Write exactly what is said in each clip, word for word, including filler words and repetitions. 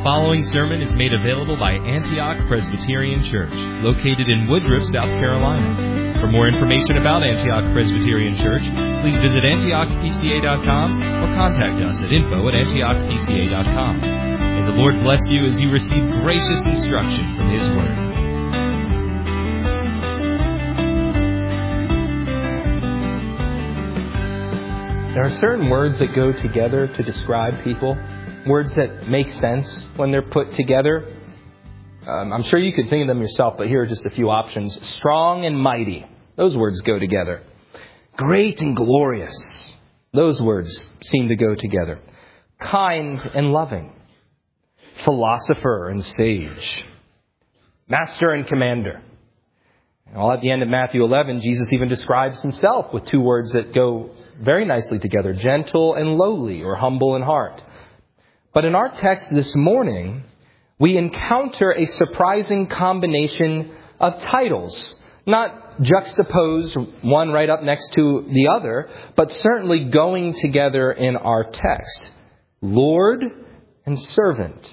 following sermon is made available by Antioch Presbyterian Church, located in Woodruff, South Carolina. For more information about Antioch Presbyterian Church, please visit antioch p c a dot com or contact us at info at antioch p c a dot com. May the Lord bless you as you receive gracious instruction from His Word. There are certain words that go together to describe people. Words that make sense when they're put together. Um, I'm sure you could think of them yourself, but here are just a few options. Strong and mighty. Those words go together. Great and glorious. Those words seem to go together. Kind and loving. Philosopher and sage. Master and commander. All at the end of Matthew eleven, Jesus even describes Himself with two words that go very nicely together. Gentle and lowly, or humble in heart. But in our text this morning, we encounter a surprising combination of titles. Not juxtaposed, one right up next to the other, but certainly going together in our text. Lord and servant.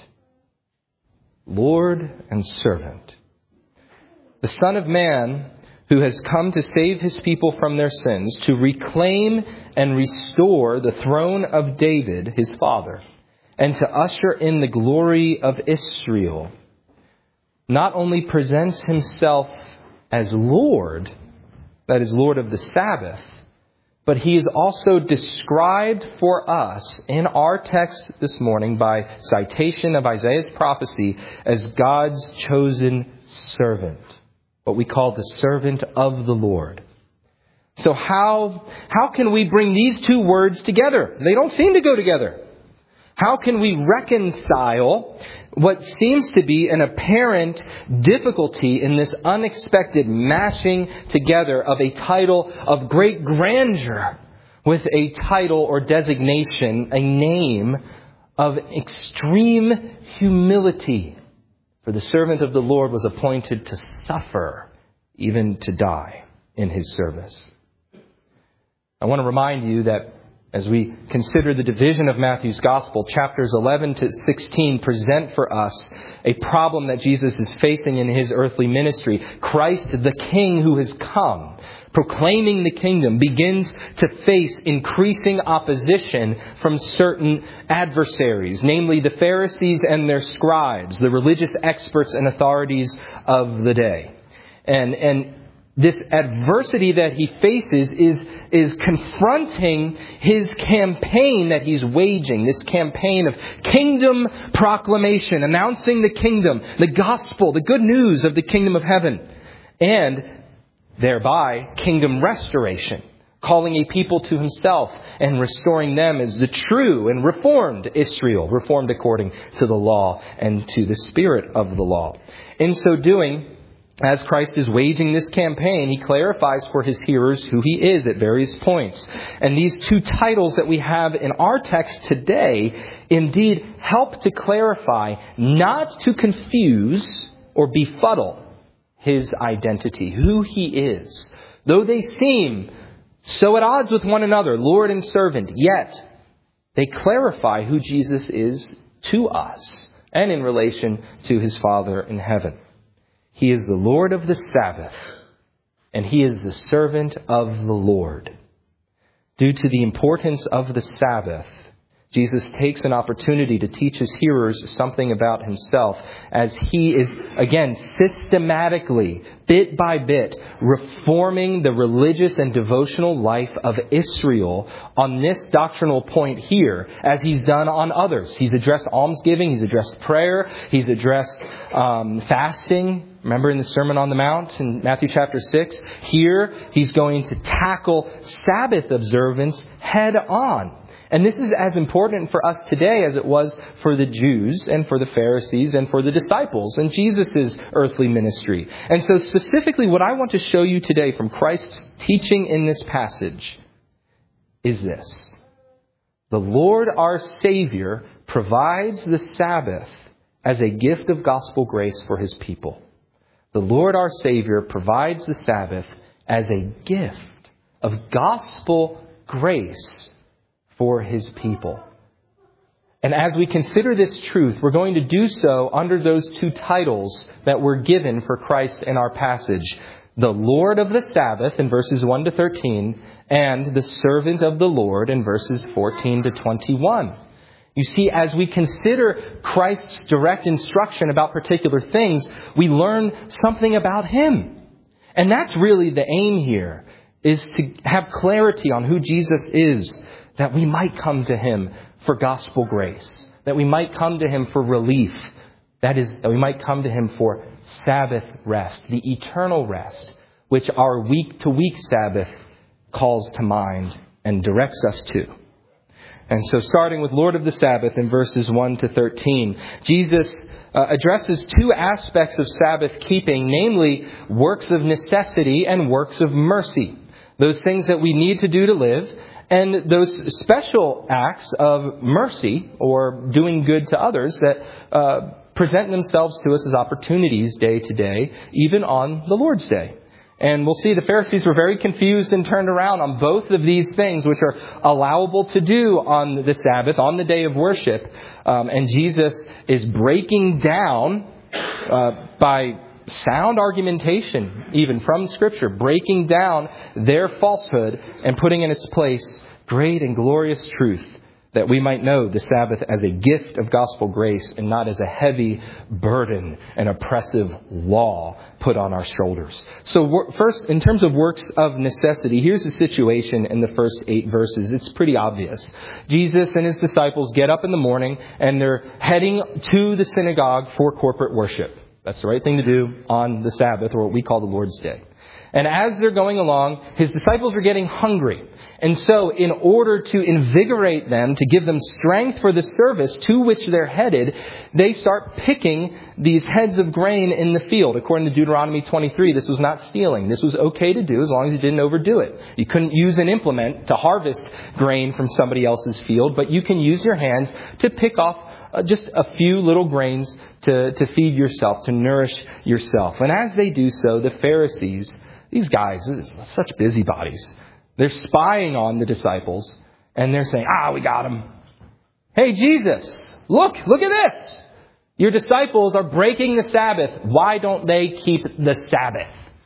Lord and servant. The Son of Man, who has come to save His people from their sins, to reclaim and restore the throne of David, His father, and to usher in the glory of Israel, not only presents Himself as Lord, that is, Lord of the Sabbath, but He is also described for us in our text this morning by citation of Isaiah's prophecy as God's chosen servant, what we call the servant of the Lord. So how, how can we bring these two words together? They don't seem to go together. How can we reconcile what seems to be an apparent difficulty in this unexpected mashing together of a title of great grandeur with a title or designation, a name of extreme humility? For the servant of the Lord was appointed to suffer, even to die in His service. I want to remind you that as we consider the division of Matthew's Gospel, chapters eleven to sixteen present for us a problem that Jesus is facing in His earthly ministry. Christ, the King who has come, proclaiming the kingdom, begins to face increasing opposition from certain adversaries, namely the Pharisees and their scribes, the religious experts and authorities of the day. And, and This adversity that He faces is, is confronting His campaign that He's waging. This campaign of kingdom proclamation, announcing the kingdom, the gospel, the good news of the kingdom of heaven. And thereby, kingdom restoration, calling a people to Himself and restoring them as the true and reformed Israel, reformed according to the law and to the spirit of the law. In so doing, as Christ is waging this campaign, He clarifies for His hearers who He is at various points. And these two titles that we have in our text today indeed help to clarify, not to confuse or befuddle His identity, who He is. Though they seem so at odds with one another, Lord and servant, yet they clarify who Jesus is to us and in relation to His Father in heaven. He is the Lord of the Sabbath, and He is the servant of the Lord. Due to the importance of the Sabbath, Jesus takes an opportunity to teach His hearers something about Himself as He is, again, systematically, bit by bit, reforming the religious and devotional life of Israel on this doctrinal point here, as He's done on others. He's addressed almsgiving, He's addressed prayer, He's addressed um, fasting. Remember in the Sermon on the Mount in Matthew chapter six? Here, He's going to tackle Sabbath observance head on. And this is as important for us today as it was for the Jews and for the Pharisees and for the disciples in Jesus' earthly ministry. And so specifically what I want to show you today from Christ's teaching in this passage is this. The Lord our Savior provides the Sabbath as a gift of gospel grace for His people. The Lord our Savior provides the Sabbath as a gift of gospel grace for His people. And as we consider this truth, we're going to do so under those two titles that were given for Christ in our passage. The Lord of the Sabbath in verses one to thirteen, and the servant of the Lord in verses fourteen to twenty-one. You see, as we consider Christ's direct instruction about particular things, we learn something about Him. And that's really the aim here, is to have clarity on who Jesus is, that we might come to Him for gospel grace, that we might come to Him for relief, that is, that we might come to Him for Sabbath rest, the eternal rest, which our week-to-week Sabbath calls to mind and directs us to. And so starting with Lord of the Sabbath in verses one to thirteen, Jesus uh, addresses two aspects of Sabbath keeping, namely works of necessity and works of mercy. Those things that we need to do to live, and those special acts of mercy or doing good to others that uh, present themselves to us as opportunities day to day, even on the Lord's Day. And we'll see the Pharisees were very confused and turned around on both of these things, which are allowable to do on the Sabbath, on the day of worship. Um, and Jesus is breaking down uh, by sound argumentation, even from Scripture, breaking down their falsehood and putting in its place great and glorious truth, that we might know the Sabbath as a gift of gospel grace and not as a heavy burden and oppressive law put on our shoulders. So first, in terms of works of necessity, here's the situation in the first eight verses. It's pretty obvious. Jesus and His disciples get up in the morning and they're heading to the synagogue for corporate worship. That's the right thing to do on the Sabbath, or what we call the Lord's Day. And as they're going along, His disciples are getting hungry. And so in order to invigorate them, to give them strength for the service to which they're headed, they start picking these heads of grain in the field. According to Deuteronomy twenty-three, this was not stealing. This was okay to do as long as you didn't overdo it. You couldn't use an implement to harvest grain from somebody else's field, but you can use your hands to pick off uh, just a few little grains to, to feed yourself, to nourish yourself. And as they do so, the Pharisees, these guys, such busybodies, they're spying on the disciples, and they're saying, ah, we got him. Hey, Jesus, look, look at this. Your disciples are breaking the Sabbath. Why don't they keep the Sabbath?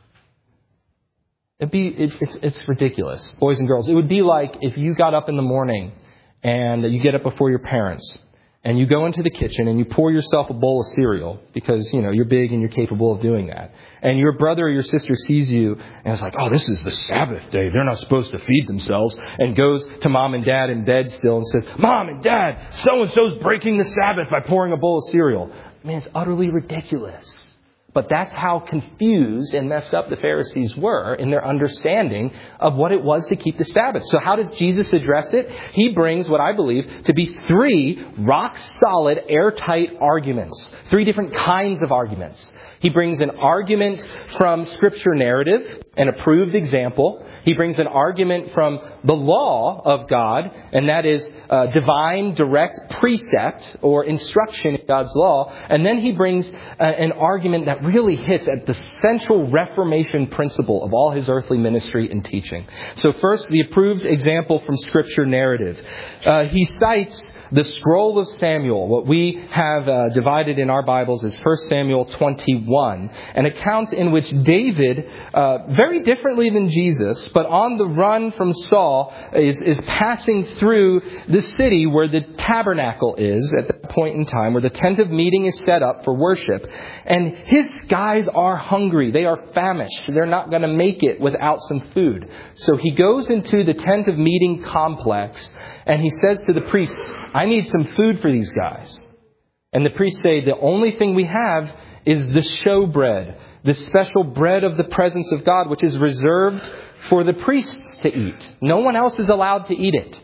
It'd be, it, it's, it's ridiculous, boys and girls. It would be like if you got up in the morning and you get up before your parents, and you go into the kitchen and you pour yourself a bowl of cereal because, you know, you're big and you're capable of doing that. And your brother or your sister sees you and it's like, oh, this is the Sabbath day. They're not supposed to feed themselves. And goes to mom and dad in bed still and says, Mom and Dad, so-and-so's breaking the Sabbath by pouring a bowl of cereal. I mean, it's utterly ridiculous. But that's how confused and messed up the Pharisees were in their understanding of what it was to keep the Sabbath. So how does Jesus address it? He brings what I believe to be three rock-solid, airtight arguments. Three different kinds of arguments. He brings an argument from Scripture narrative, an approved example. He brings an argument from the law of God, and that is uh, divine, direct precept or instruction in God's law. And then he brings uh, an argument that really hits at the central Reformation principle of all his earthly ministry and teaching. So first, the approved example from Scripture narrative. Uh, he cites the scroll of Samuel, what we have uh, divided in our Bibles as First Samuel twenty-one, an account in which David, uh, very differently than Jesus, but on the run from Saul, is, is passing through the city where the tabernacle is at that point in time, where the tent of meeting is set up for worship. And his guys are hungry. They are famished. They're not going to make it without some food. So he goes into the tent of meeting complex and he says to the priests, I need some food for these guys. And the priests say, the only thing we have is the showbread, the special bread of the presence of God, which is reserved for the priests to eat. No one else is allowed to eat it.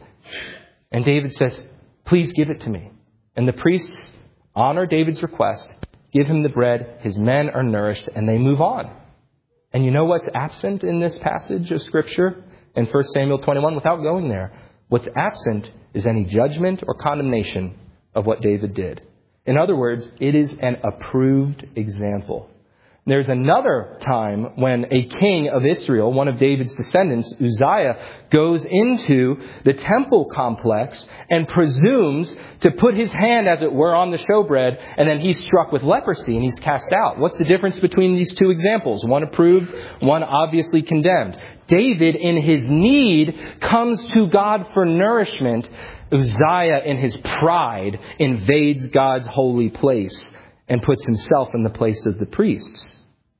And David says, please give it to me. And the priests honor David's request, give him the bread, his men are nourished, and they move on. And you know what's absent in this passage of Scripture in First Samuel twenty-one? Without going there, what's absent is any judgment or condemnation of what David did. In other words, it is an approved example. There's another time when a king of Israel, one of David's descendants, Uzziah, goes into the temple complex and presumes to put his hand, as it were, on the showbread, and then he's struck with leprosy and he's cast out. What's the difference between these two examples? One approved, one obviously condemned. David, in his need, comes to God for nourishment. Uzziah, in his pride, invades God's holy place and puts himself in the place of the priests.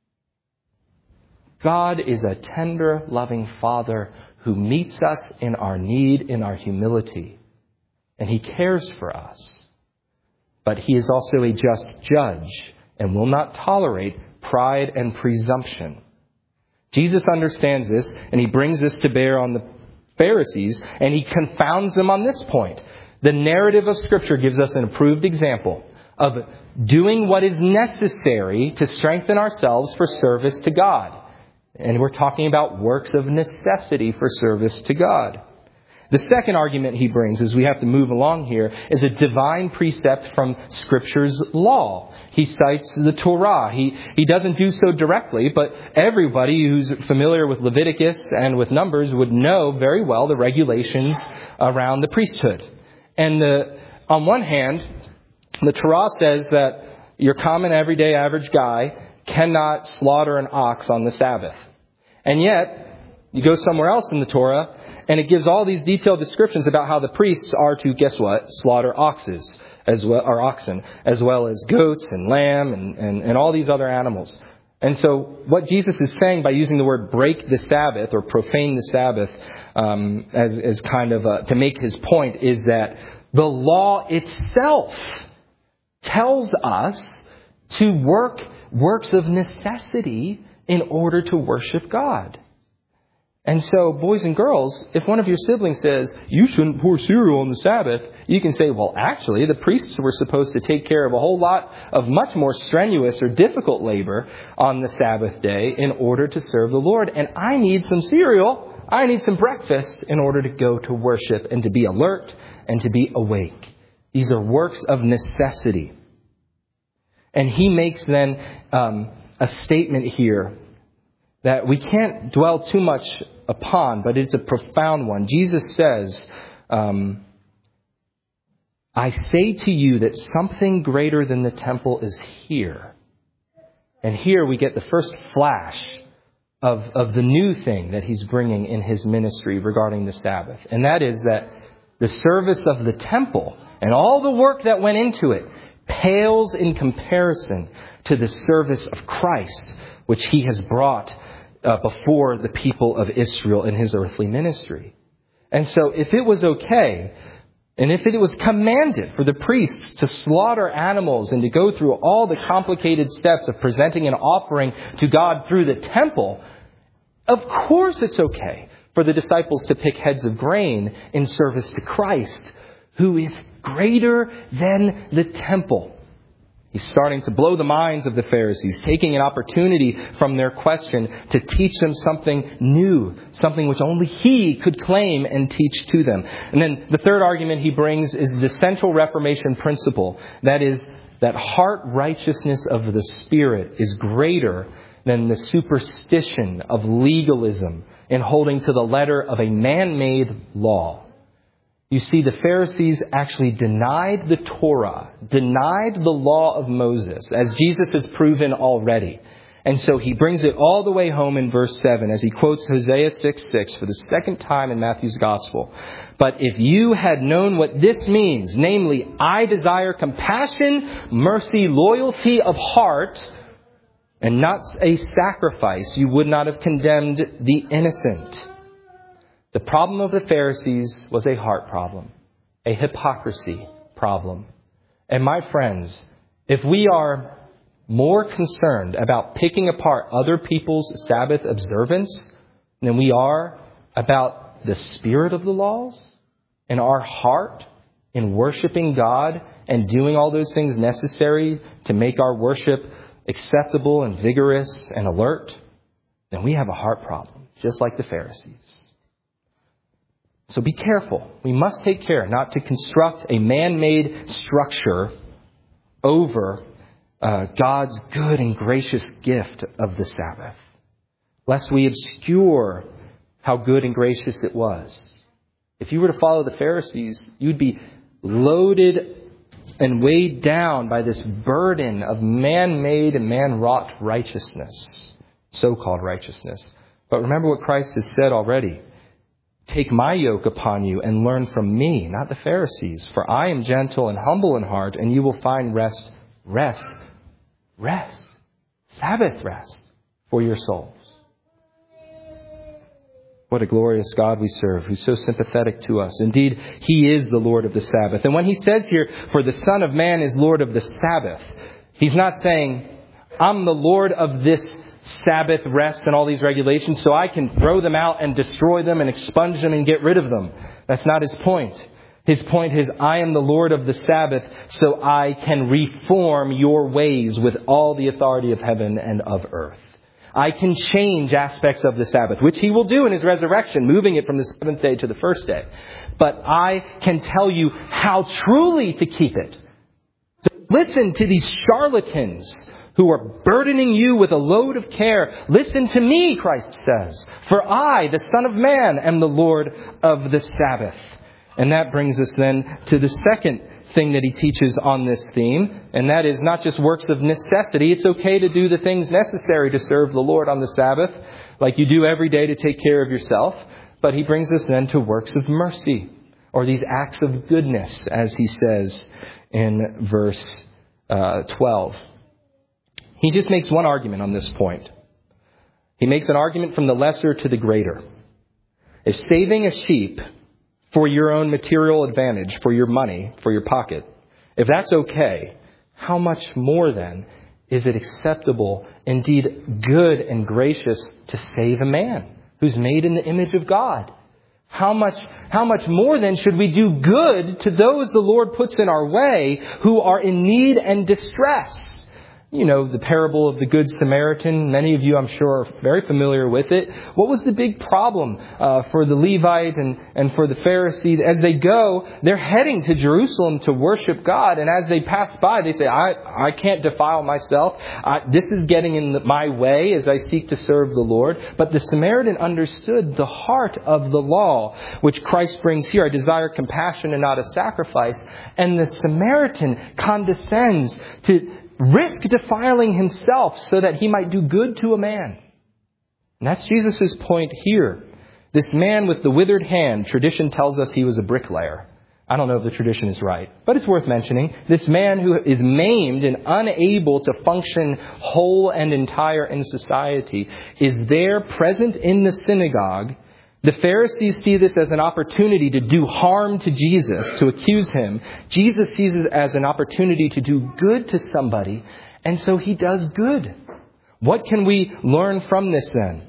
God is a tender, loving Father who meets us in our need, in our humility. And He cares for us. But He is also a just judge and will not tolerate pride and presumption. Jesus understands this, and He brings this to bear on the Pharisees, and He confounds them on this point. The narrative of Scripture gives us an approved example of doing what is necessary to strengthen ourselves for service to God. And we're talking about works of necessity for service to God. The second argument he brings, as we have to move along here, is a divine precept from Scripture's law. He cites the Torah. He, he doesn't do so directly, but everybody who's familiar with Leviticus and with Numbers would know very well the regulations around the priesthood. And the, on one hand, the Torah says that your common, everyday, average guy cannot slaughter an ox on the Sabbath. And yet, you go somewhere else in the Torah, and it gives all these detailed descriptions about how the priests are to, guess what, slaughter oxes, as well, or oxen, as well as goats and lamb and, and, and all these other animals. And so what Jesus is saying by using the word break the Sabbath or profane the Sabbath um, as, as kind of a, to make his point is that the law itself tells us to work works of necessity in order to worship God. And so, boys and girls, if one of your siblings says, you shouldn't pour cereal on the Sabbath, you can say, well, actually, the priests were supposed to take care of a whole lot of much more strenuous or difficult labor on the Sabbath day in order to serve the Lord. And I need some cereal. I need some breakfast in order to go to worship and to be alert and to be awake. These are works of necessity. And he makes then um, a statement here that we can't dwell too much upon, but it's a profound one. Jesus says, um, I say to you that something greater than the temple is here. And here we get the first flash of, of the new thing that he's bringing in his ministry regarding the Sabbath. And that is that the service of the temple and all the work that went into it pales in comparison to the service of Christ, which he has brought uh, before the people of Israel in his earthly ministry. And so if it was okay, and if it was commanded for the priests to slaughter animals and to go through all the complicated steps of presenting an offering to God through the temple, of course it's okay for the disciples to pick heads of grain in service to Christ, who is greater than the temple. He's starting to blow the minds of the Pharisees, taking an opportunity from their question to teach them something new, something which only he could claim and teach to them. And then the third argument he brings is the central Reformation principle. That is, that heart righteousness of the Spirit is greater than the superstition of legalism in holding to the letter of a man-made law. You see, the Pharisees actually denied the Torah, denied the law of Moses, as Jesus has proven already. And so he brings it all the way home in verse seven as he quotes Hosea six six for the second time in Matthew's Gospel. But if you had known what this means, namely, I desire compassion, mercy, loyalty of heart, and not a sacrifice, you would not have condemned the innocent. The problem of the Pharisees was a heart problem, a hypocrisy problem. And my friends, if we are more concerned about picking apart other people's Sabbath observance than we are about the spirit of the laws and our heart in worshiping God and doing all those things necessary to make our worship acceptable and vigorous and alert, then we have a heart problem, just like the Pharisees. So be careful. We must take care not to construct a man-made structure over uh, God's good and gracious gift of the Sabbath, lest we obscure how good and gracious it was. If you were to follow the Pharisees, you'd be loaded and weighed down by this burden of man-made and man-wrought righteousness, so-called righteousness. But remember what Christ has said already. Take my yoke upon you and learn from me, not the Pharisees. For I am gentle and humble in heart, and you will find rest, rest, rest, Sabbath rest for your souls. What a glorious God we serve, who's so sympathetic to us. Indeed, He is the Lord of the Sabbath. And when He says here, for the Son of Man is Lord of the Sabbath, He's not saying, I'm the Lord of this Sabbath rest and all these regulations, so I can throw them out and destroy them and expunge them and get rid of them. That's not His point. His point is, I am the Lord of the Sabbath, so I can reform your ways with all the authority of heaven and of earth. I can change aspects of the Sabbath, which He will do in His resurrection, moving it from the seventh day to the first day. But I can tell you how truly to keep it. Listen to these charlatans who are burdening you with a load of care. Listen to me, Christ says, for I, the Son of Man, am the Lord of the Sabbath. And that brings us then to the second thing that He teaches on this theme, and that is not just works of necessity. It's okay to do the things necessary to serve the Lord on the Sabbath, like you do every day to take care of yourself. But He brings us then to works of mercy, or these acts of goodness, as He says in verse uh, twelve. He just makes one argument on this point. He makes an argument from the lesser to the greater. If saving a sheep for your own material advantage, for your money, for your pocket, if that's okay, how much more then is it acceptable, indeed good and gracious, to save a man who's made in the image of God? How much, how much more then should we do good to those the Lord puts in our way who are in need and distress? You know, the parable of the Good Samaritan. Many of you, I'm sure, are very familiar with it. What was the big problem uh, for the Levite and, and for the Pharisee? As they go, they're heading to Jerusalem to worship God. And as they pass by, they say, I, I can't defile myself. I, this is getting in the, my way as I seek to serve the Lord. But the Samaritan understood the heart of the law, which Christ brings here. I desire compassion and not a sacrifice. And the Samaritan condescends to risk defiling himself so that he might do good to a man. And that's Jesus' point here. This man with the withered hand, tradition tells us he was a bricklayer. I don't know if the tradition is right, but it's worth mentioning. This man who is maimed and unable to function whole and entire in society is there present in the synagogue. The Pharisees see this as an opportunity to do harm to Jesus, to accuse Him. Jesus sees it as an opportunity to do good to somebody, and so He does good. What can we learn from this then?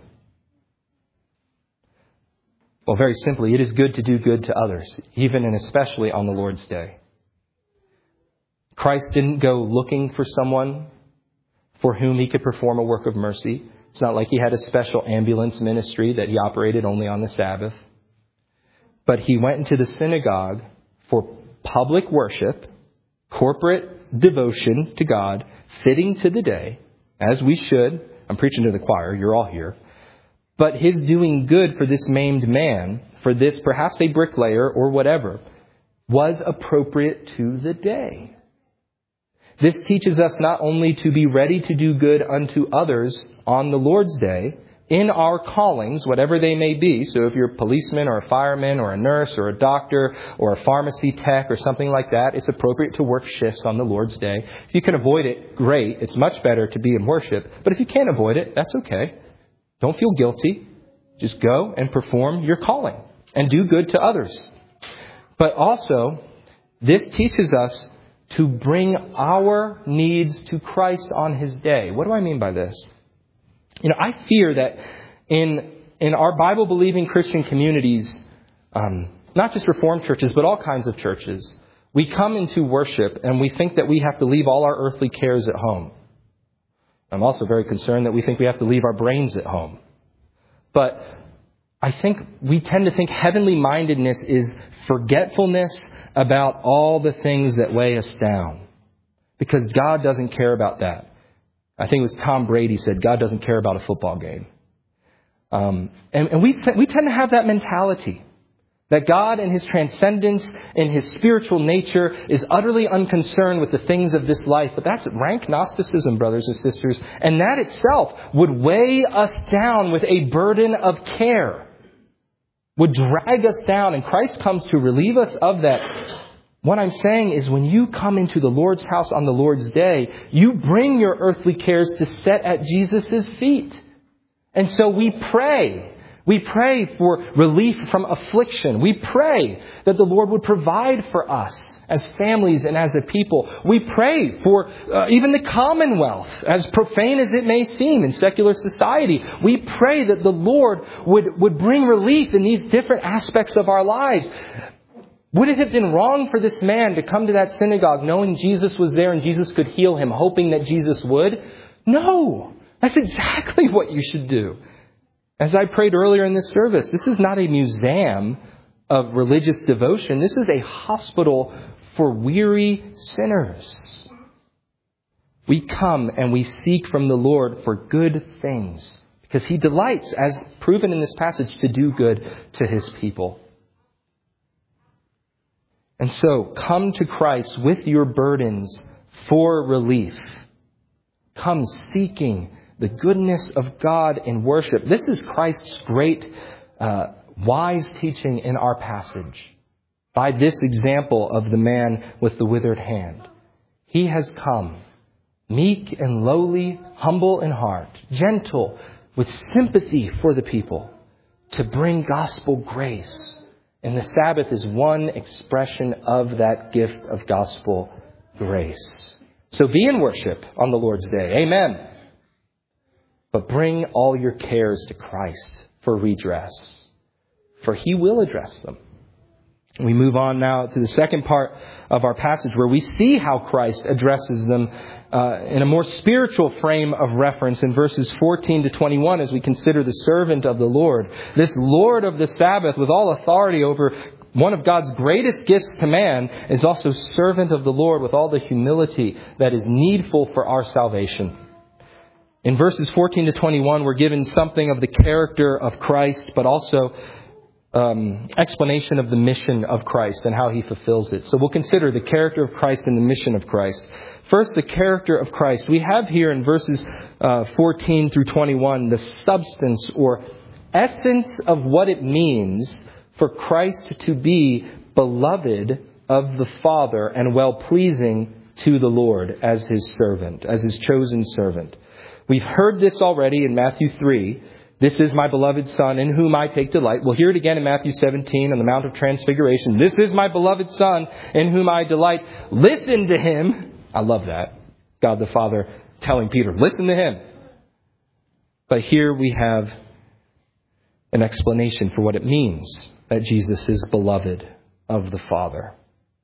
Well, very simply, it is good to do good to others, even and especially on the Lord's Day. Christ didn't go looking for someone for whom He could perform a work of mercy. It's not like He had a special ambulance ministry that He operated only on the Sabbath. But He went into the synagogue for public worship, corporate devotion to God, fitting to the day, as we should. I'm preaching to the choir. You're all here. But His doing good for this maimed man, for this perhaps a bricklayer or whatever, was appropriate to the day. This teaches us not only to be ready to do good unto others on the Lord's Day, in our callings, whatever they may be. So if you're a policeman or a fireman or a nurse or a doctor or a pharmacy tech or something like that, it's appropriate to work shifts on the Lord's Day. If you can avoid it, great. It's much better to be in worship. But if you can't avoid it, that's okay. Don't feel guilty. Just go and perform your calling and do good to others. But also, this teaches us to bring our needs to Christ on His day. What do I mean by this? You know, I fear that in in our Bible-believing Christian communities, um, not just Reformed churches, but all kinds of churches, we come into worship and we think that we have to leave all our earthly cares at home. I'm also very concerned that we think we have to leave our brains at home. But I think we tend to think heavenly mindedness is forgetfulness about all the things that weigh us down. Because God doesn't care about that. I think it was Tom Brady said, God doesn't care about a football game. Um, and and we, we tend to have that mentality. That God in His transcendence, in His spiritual nature, is utterly unconcerned with the things of this life. But that's rank Gnosticism, brothers and sisters. And that itself would weigh us down with a burden of care. Would drag us down. And Christ comes to relieve us of that. What I'm saying is when you come into the Lord's house on the Lord's day, you bring your earthly cares to set at Jesus' feet. And so we pray. We pray for relief from affliction. We pray that the Lord would provide for us as families and as a people. We pray for uh, even the commonwealth, as profane as it may seem in secular society. We pray that the Lord would, would bring relief in these different aspects of our lives. Would it have been wrong for this man to come to that synagogue knowing Jesus was there and Jesus could heal him, hoping that Jesus would? No, that's exactly what you should do. As I prayed earlier in this service, this is not a museum of religious devotion. This is a hospital for weary sinners. We come and we seek from the Lord for good things because He delights, as proven in this passage, to do good to His people. And so, come to Christ with your burdens for relief. Come seeking the goodness of God in worship. This is Christ's great, uh, wise teaching in our passage. By this example of the man with the withered hand. He has come, meek and lowly, humble in heart, gentle, with sympathy for the people, to bring gospel grace. And the Sabbath is one expression of that gift of gospel grace. So be in worship on the Lord's day. Amen. But bring all your cares to Christ for redress, for He will address them. We move on now to the second part of our passage where we see how Christ addresses them uh, in a more spiritual frame of reference in verses fourteen to twenty-one as we consider the servant of the Lord. This Lord of the Sabbath with all authority over one of God's greatest gifts to man is also servant of the Lord with all the humility that is needful for our salvation. In verses fourteen to twenty-one, we're given something of the character of Christ, but also um, explanation of the mission of Christ and how He fulfills it. So we'll consider the character of Christ and the mission of Christ. First, the character of Christ. We have here in verses uh, fourteen through twenty-one the substance or essence of what it means for Christ to be beloved of the Father and well-pleasing to the Lord as His servant, as His chosen servant. We've heard this already in Matthew three. This is my beloved Son in whom I take delight. We'll hear it again in Matthew seventeen on the Mount of Transfiguration. This is my beloved Son in whom I delight. Listen to Him. I love that. God the Father telling Peter, listen to Him. But here we have an explanation for what it means that Jesus is beloved of the Father.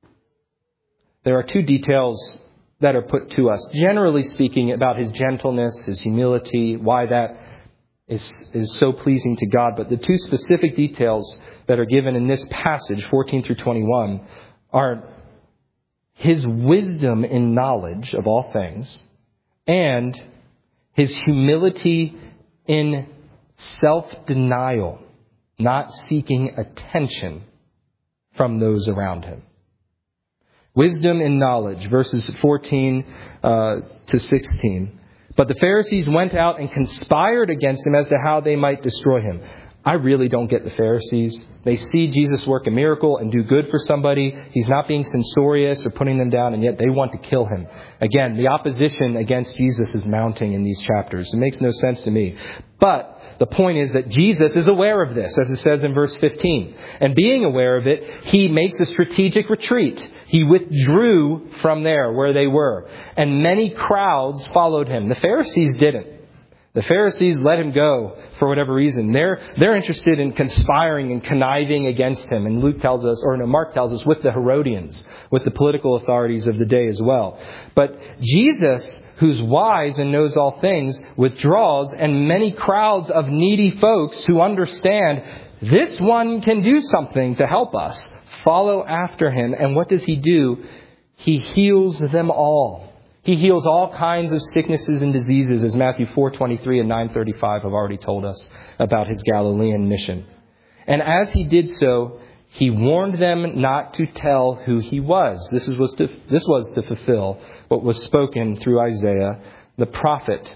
There are two details that are put to us, generally speaking, about His gentleness, His humility, why that is, is so pleasing to God. But the two specific details that are given in this passage, fourteen through twenty-one, are His wisdom in knowledge of all things and His humility in self-denial, not seeking attention from those around Him. Wisdom and knowledge, verses fourteen uh, to sixteen. But the Pharisees went out and conspired against Him as to how they might destroy Him. I really don't get the Pharisees. They see Jesus work a miracle and do good for somebody. He's not being censorious or putting them down, and yet they want to kill Him. Again, the opposition against Jesus is mounting in these chapters. It makes no sense to me. But the point is that Jesus is aware of this, as it says in verse fifteen. And being aware of it, He makes a strategic retreat. He withdrew from there where they were. And many crowds followed Him. The Pharisees didn't. The Pharisees let Him go for whatever reason. They're, they're interested in conspiring and conniving against Him. And Luke tells us, or no, Mark tells us, with the Herodians, with the political authorities of the day as well. But Jesus, who's wise and knows all things, withdraws, and many crowds of needy folks who understand this one can do something to help us follow after Him. And what does He do? He heals them all. He heals all kinds of sicknesses and diseases, as Matthew four twenty-three and nine thirty-five have already told us about his Galilean mission. And as he did so, he warned them not to tell who he was. This is, was to, this was to fulfill what was spoken through Isaiah, the prophet.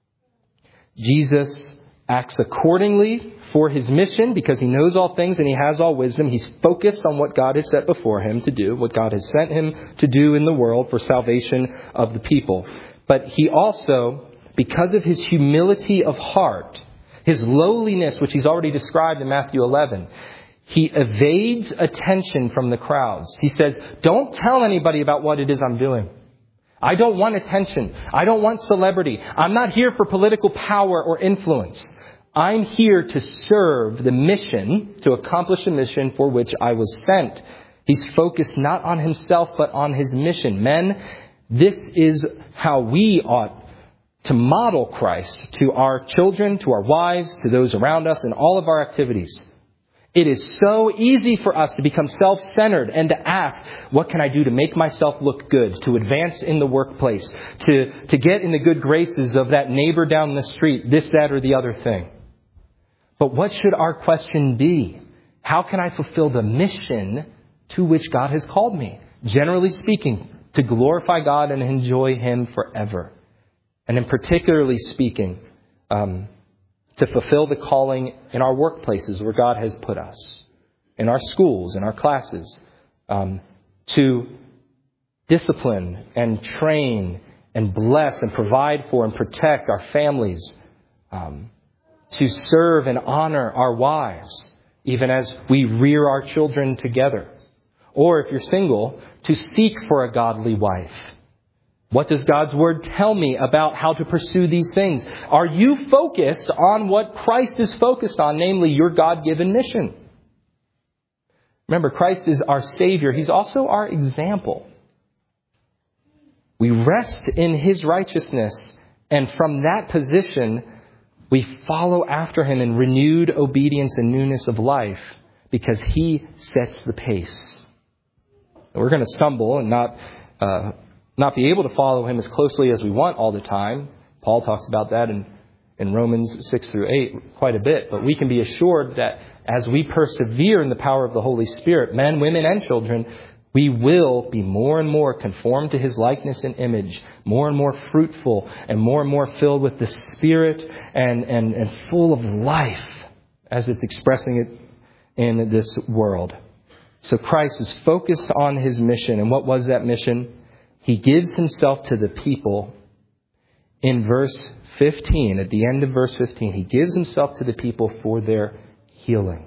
Jesus acts accordingly for his mission because he knows all things and he has all wisdom. He's focused on what God has set before him to do, what God has sent him to do in the world for salvation of the people. But he also, because of his humility of heart, his lowliness, which he's already described in Matthew eleven, he evades attention from the crowds. He says, don't tell anybody about what it is I'm doing. I don't want attention. I don't want celebrity. I'm not here for political power or influence. I'm here to serve the mission, to accomplish a mission for which I was sent. He's focused not on himself, but on his mission. Men, this is how we ought to model Christ to our children, to our wives, to those around us, in all of our activities. It is so easy for us to become self-centered and to ask, what can I do to make myself look good, to advance in the workplace, to, to get in the good graces of that neighbor down the street, this, that, or the other thing. But what should our question be? How can I fulfill the mission to which God has called me? Generally speaking, to glorify God and enjoy him forever. And in particularly speaking, um, to fulfill the calling in our workplaces where God has put us, in our schools, in our classes, um, to discipline and train and bless and provide for and protect our families, um, to serve and honor our wives, even as we rear our children together. Or if you're single, to seek for a godly wife. What does God's word tell me about how to pursue these things? Are you focused on what Christ is focused on, namely your God-given mission? Remember, Christ is our Savior. He's also our example. We rest in his righteousness, and from that position, we follow after him in renewed obedience and newness of life because he sets the pace. We're going to stumble and not uh, not be able to follow him as closely as we want all the time. Paul talks about that in, in Romans six through eight quite a bit. But we can be assured that as we persevere in the power of the Holy Spirit, men, women, and children, we will be more and more conformed to his likeness and image, more and more fruitful, and more and more filled with the Spirit and, and, and full of life as it's expressing it in this world. So Christ was focused on his mission. And what was that mission? He gives himself to the people in verse fifteen. At the end of verse fifteen, he gives himself to the people for their healing.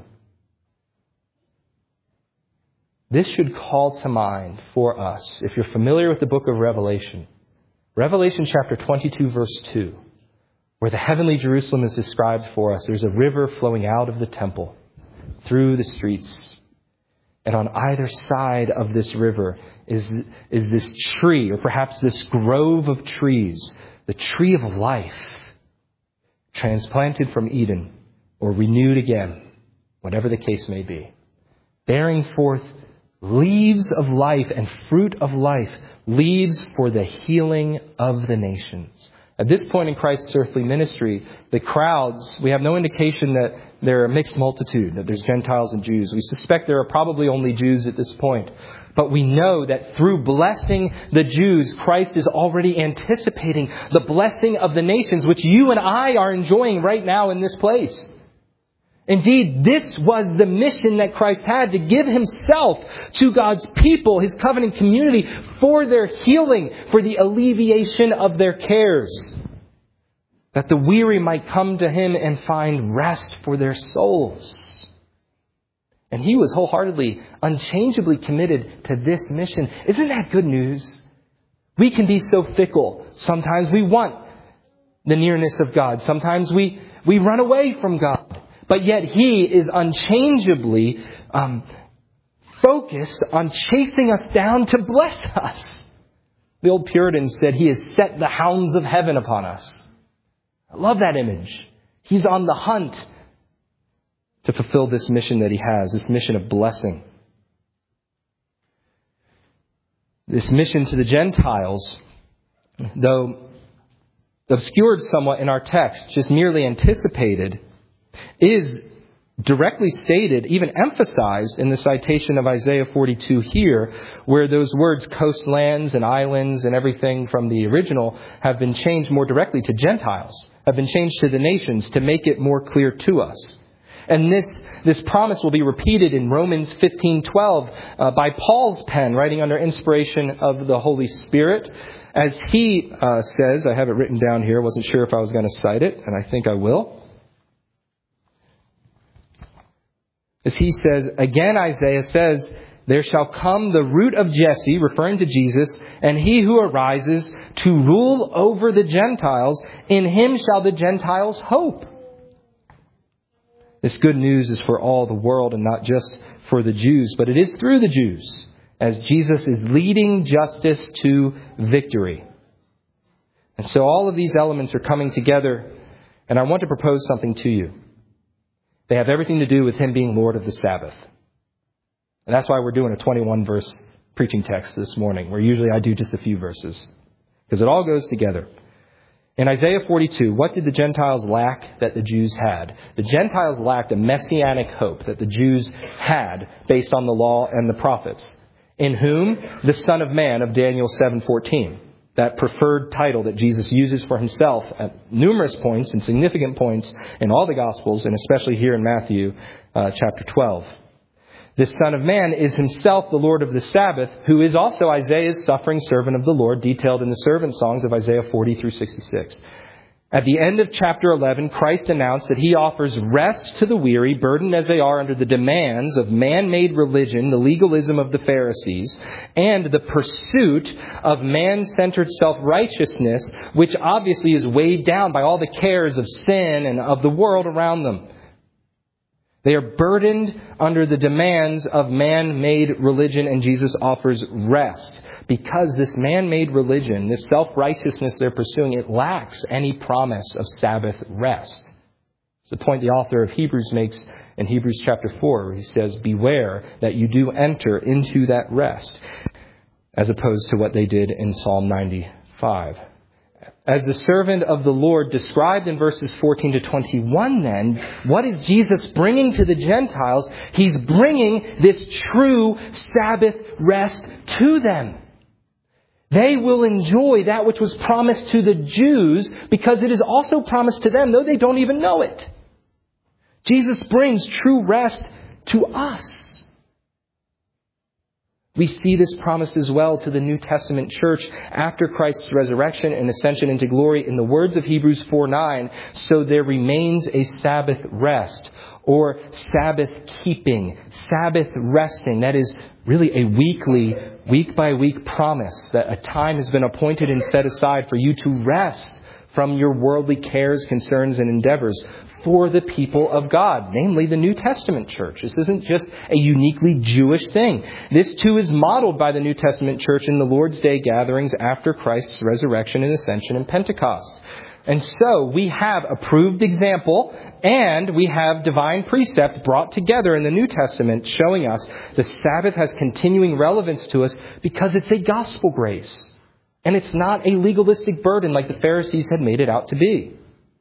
This should call to mind for us, if you're familiar with the book of Revelation, Revelation chapter twenty-two, verse two, where the heavenly Jerusalem is described for us. There's a river flowing out of the temple through the streets. And on either side of this river is, is this tree, or perhaps this grove of trees, the tree of life, transplanted from Eden or renewed again, whatever the case may be, bearing forth leaves of life and fruit of life, leaves for the healing of the nations. At this point in Christ's earthly ministry, the crowds, we have no indication that they're a mixed multitude, that there's Gentiles and Jews. We suspect there are probably only Jews at this point. But we know that through blessing the Jews, Christ is already anticipating the blessing of the nations, which you and I are enjoying right now in this place. Indeed, this was the mission that Christ had, to give himself to God's people, his covenant community, for their healing, for the alleviation of their cares, that the weary might come to him and find rest for their souls. And he was wholeheartedly, unchangeably committed to this mission. Isn't that good news? We can be so fickle. Sometimes we want the nearness of God. Sometimes we, we run away from God. But yet he is unchangeably um, focused on chasing us down to bless us. The old Puritans said he has set the hounds of heaven upon us. I love that image. He's on the hunt to fulfill this mission that he has, this mission of blessing. This mission to the Gentiles though obscured somewhat in our text, just merely anticipated, is directly stated, even emphasized in the citation of Isaiah forty-two here, where those words coastlands and islands and everything from the original have been changed more directly to Gentiles, have been changed to the nations to make it more clear to us. And this this promise will be repeated in Romans fifteen twelve uh, by Paul's pen, writing under inspiration of the Holy Spirit. As he uh, says, I have it written down here, wasn't sure if I was going to cite it, and I think I will. As he says, again Isaiah says, there shall come the root of Jesse, referring to Jesus, and he who arises to rule over the Gentiles, in him shall the Gentiles hope. This good news is for all the world and not just for the Jews, but it is through the Jews, as Jesus is leading justice to victory. And so all of these elements are coming together, and I want to propose something to you. They have everything to do with him being Lord of the Sabbath. And that's why we're doing a twenty-one verse preaching text this morning, where usually I do just a few verses, because it all goes together. In Isaiah forty-two, what did the Gentiles lack that the Jews had? The Gentiles lacked a messianic hope that the Jews had based on the law and the prophets. In whom? The Son of Man of Daniel seven fourteen. That preferred title that Jesus uses for himself at numerous points and significant points in all the Gospels, and especially here in Matthew uh, chapter twelve. This Son of Man is himself the Lord of the Sabbath, who is also Isaiah's suffering servant of the Lord, detailed in the servant songs of Isaiah forty through sixty-six. At the end of chapter eleven, Christ announced that he offers rest to the weary, burdened as they are under the demands of man-made religion, the legalism of the Pharisees, and the pursuit of man-centered self-righteousness, which obviously is weighed down by all the cares of sin and of the world around them. They are burdened under the demands of man-made religion, and Jesus offers rest. Because this man-made religion, this self-righteousness they're pursuing, it lacks any promise of Sabbath rest. It's the point the author of Hebrews makes in Hebrews chapter four, where he says, beware that you do enter into that rest, as opposed to what they did in Psalm ninety-five. As the servant of the Lord described in verses fourteen to twenty-one, then, what is Jesus bringing to the Gentiles? He's bringing this true Sabbath rest to them. They will enjoy that which was promised to the Jews because it is also promised to them, though they don't even know it. Jesus brings true rest to us. We see this promised as well to the New Testament church after Christ's resurrection and ascension into glory in the words of Hebrews four nine. So there remains a Sabbath rest, or Sabbath keeping, Sabbath resting. That is really a weekly, week by week promise that a time has been appointed and set aside for you to rest from your worldly cares, concerns, and endeavors for the people of God, namely the New Testament church. This isn't just a uniquely Jewish thing. This too is modeled by the New Testament church in the Lord's Day gatherings after Christ's resurrection and ascension and Pentecost. And so we have approved example and we have divine precept brought together in the New Testament showing us the Sabbath has continuing relevance to us because it's a gospel grace. And it's not a legalistic burden like the Pharisees had made it out to be.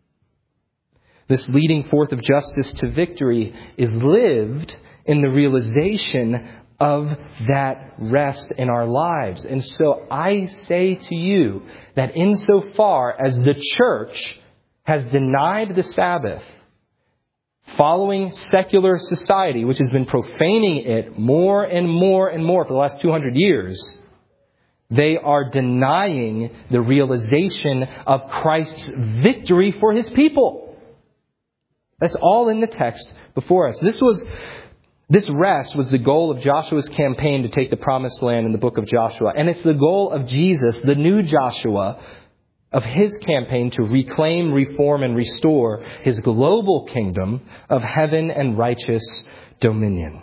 This leading forth of justice to victory is lived in the realization of that rest in our lives. And so I say to you that insofar as the church has denied the Sabbath, following secular society, which has been profaning it more and more and more for the last two hundred years, they are denying the realization of Christ's victory for his people. That's all in the text before us. This was This rest was the goal of Joshua's campaign to take the promised land in the book of Joshua. And it's the goal of Jesus, the new Joshua, of his campaign to reclaim, reform, and restore his global kingdom of heaven and righteous dominion.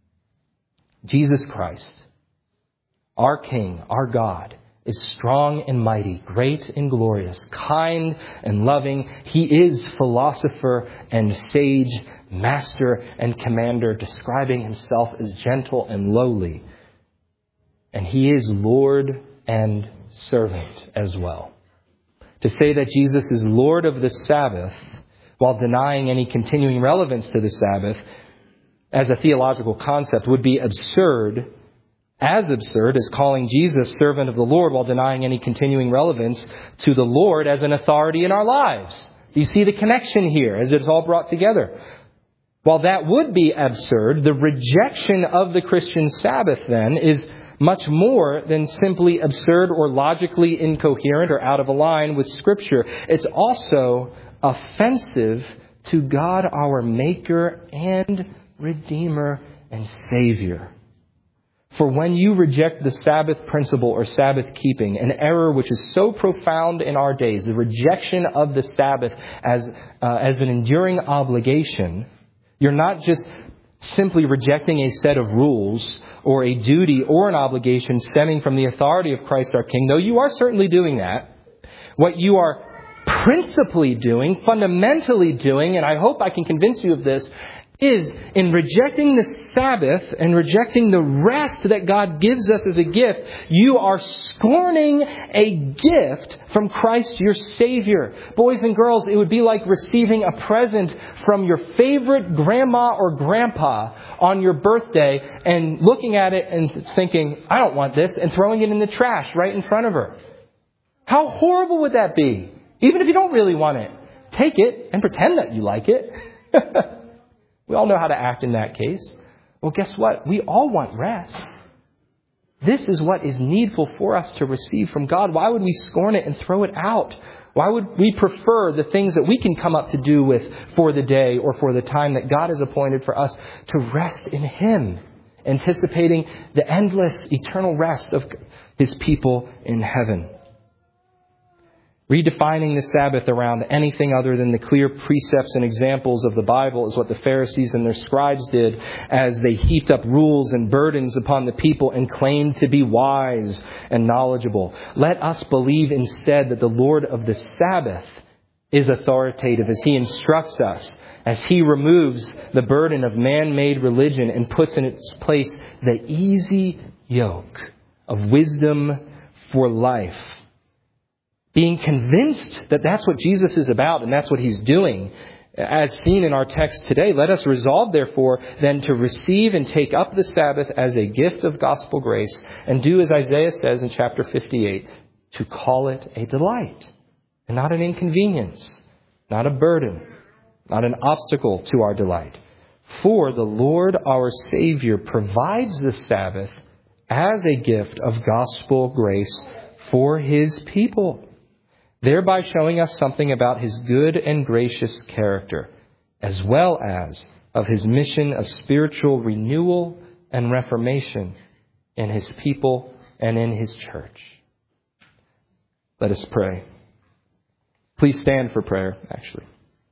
Jesus Christ, our King, our God, is strong and mighty, great and glorious, kind and loving. He is philosopher and sage, master and commander, describing himself as gentle and lowly. And he is Lord and servant as well. To say that Jesus is Lord of the Sabbath while denying any continuing relevance to the Sabbath as a theological concept would be absurd, as absurd as calling Jesus servant of the Lord while denying any continuing relevance to the Lord as an authority in our lives. You see the connection here as it's all brought together. While that would be absurd, the rejection of the Christian Sabbath then is much more than simply absurd or logically incoherent or out of line with Scripture. It's also offensive to God, our Maker and Redeemer and Savior. For when you reject the Sabbath principle or Sabbath keeping, an error which is so profound in our days, the rejection of the Sabbath as uh, as an enduring obligation, you're not just simply rejecting a set of rules or a duty or an obligation stemming from the authority of Christ our King, though you are certainly doing that. What you are principally doing, fundamentally doing, and I hope I can convince you of this, is in rejecting the Sabbath and rejecting the rest that God gives us as a gift, you are scorning a gift from Christ your Savior. Boys and girls, it would be like receiving a present from your favorite grandma or grandpa on your birthday and looking at it and thinking, I don't want this, and throwing it in the trash right in front of her. How horrible would that be? Even if you don't really want it, take it and pretend that you like it. We all know how to act in that case. Well, guess what? We all want rest. This is what is needful for us to receive from God. Why would we scorn it and throw it out? Why would we prefer the things that we can come up to do with for the day or for the time that God has appointed for us to rest in Him, anticipating the endless, eternal rest of His people in heaven? Redefining the Sabbath around anything other than the clear precepts and examples of the Bible is what the Pharisees and their scribes did as they heaped up rules and burdens upon the people and claimed to be wise and knowledgeable. Let us believe instead that the Lord of the Sabbath is authoritative as He instructs us, as He removes the burden of man-made religion and puts in its place the easy yoke of wisdom for life. Being convinced that that's what Jesus is about and that's what He's doing, as seen in our text today, let us resolve, therefore, then to receive and take up the Sabbath as a gift of gospel grace and do as Isaiah says in chapter fifty-eight, to call it a delight and not an inconvenience, not a burden, not an obstacle to our delight. For the Lord our Savior provides the Sabbath as a gift of gospel grace for His people, thereby showing us something about His good and gracious character, as well as of His mission of spiritual renewal and reformation in His people and in His church. Let us pray. Please stand for prayer, actually.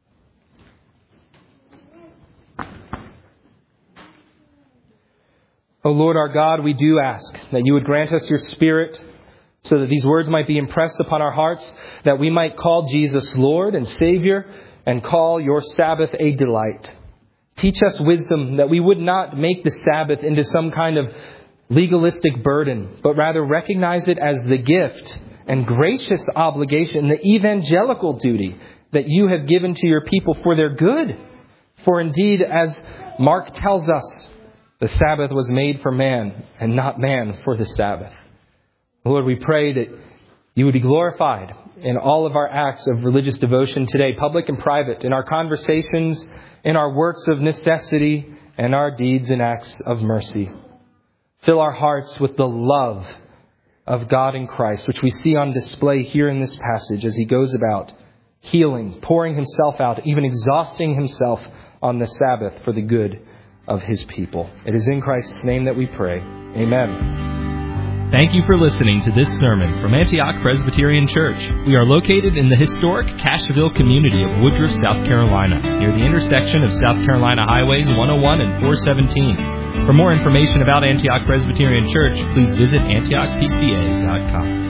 O Lord our God, we do ask that You would grant us Your Spirit so that these words might be impressed upon our hearts, that we might call Jesus Lord and Savior and call Your Sabbath a delight. Teach us wisdom that we would not make the Sabbath into some kind of legalistic burden, but rather recognize it as the gift and gracious obligation, the evangelical duty that You have given to Your people for their good. For indeed, as Mark tells us, the Sabbath was made for man and not man for the Sabbath. Lord, we pray that You would be glorified in all of our acts of religious devotion today, public and private, in our conversations, in our works of necessity, and our deeds and acts of mercy. Fill our hearts with the love of God in Christ, which we see on display here in this passage as He goes about healing, pouring Himself out, even exhausting Himself on the Sabbath for the good of His people. It is in Christ's name that we pray. Amen. Thank you for listening to this sermon from Antioch Presbyterian Church. We are located in the historic Cashville community of Woodruff, South Carolina, near the intersection of South Carolina Highways one oh one and four seventeen. For more information about Antioch Presbyterian Church, please visit antioch p c a dot com.